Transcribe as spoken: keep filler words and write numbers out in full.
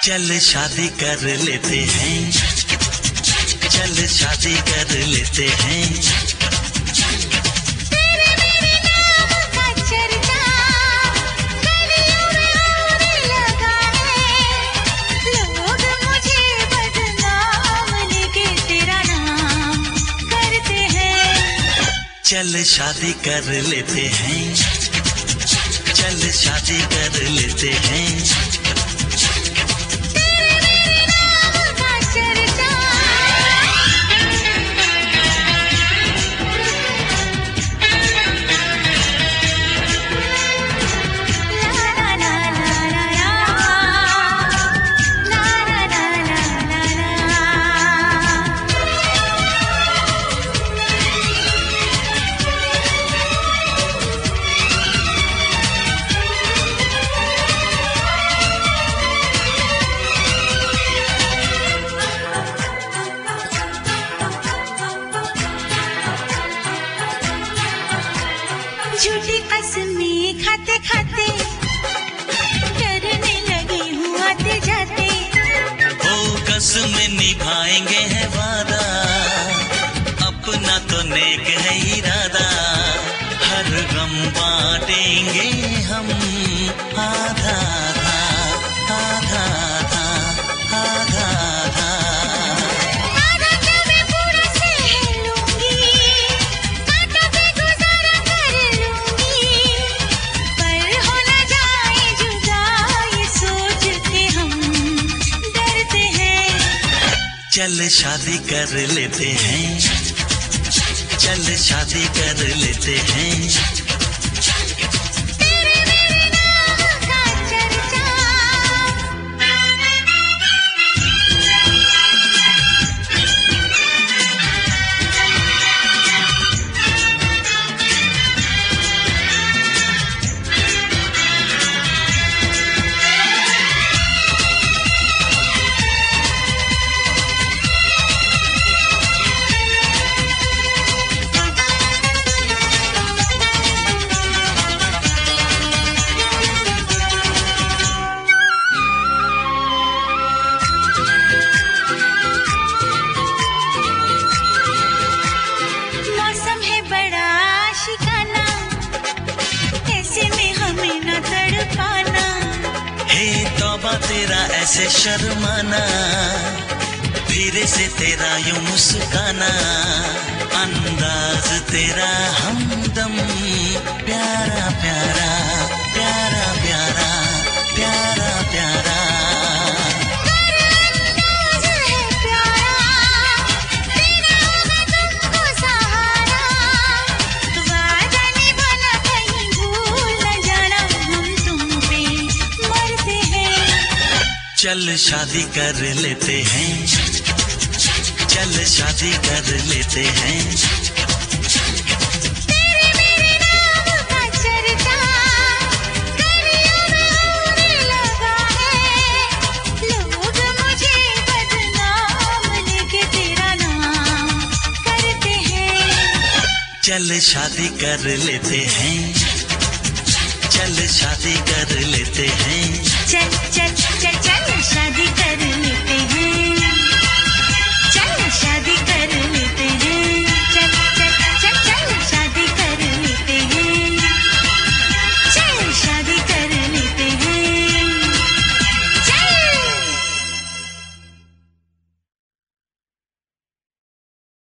चल शादी कर लेते हैं, चल शादी कर लेते हैं। तेरे मेरे नाम का चर्चा गलियों में होने लगा है। लोग मुझे बदनाम लेके तेरा नाम करते हैं। चल शादी कर लेते हैं, चल शादी कर लेते हैं। झूठी कसमें खाते खाते डरने लगी हूँ आते जाते। ओ कसमें निभाएंगे है वादा, अपना तो नेक है इरादा। हर गम बांटेंगे हम आधा आधा आधा आधा आधा आधा। आधा क्या मैं पूरा सह लूंगी, आधा पे गुजारा कर लूंगी। पर हो ना जाए जुदा ये सोच के हम डरते हैं। चल शादी कर लेते हैं, चल शादी कर लेते हैं। तेरे मेरे नाम का चर्चा मौसम है बड़ा शिकाना, ऐसे में हमें न तड़पाना। हे तौबा तेरा ऐसे शर्माना, धीरे से तेरा यूं मुस्काना। अंदाज तेरा हमदम प्यारा प्यारा प्यारा प्यारा प्यारा प्यारा। अंदाज़ है प्यारा, तेरा होगा तुमको सहारा। वादा निभाना कहीं भूल न जाना, हम तुम पे मरते हैं। चल शादी कर लेते हैं, चल शादी कर लेते हैं। तेरे मेरे नाम का चर्चा गलियों में होने लगा है। लोग मुझे बदनाम लेके तेरा नाम करते हैं। चल शादी कर लेते हैं, चल शादी कर लेते हैं। चल चल चल चल शादी कर लेते हैं, चल शादी कर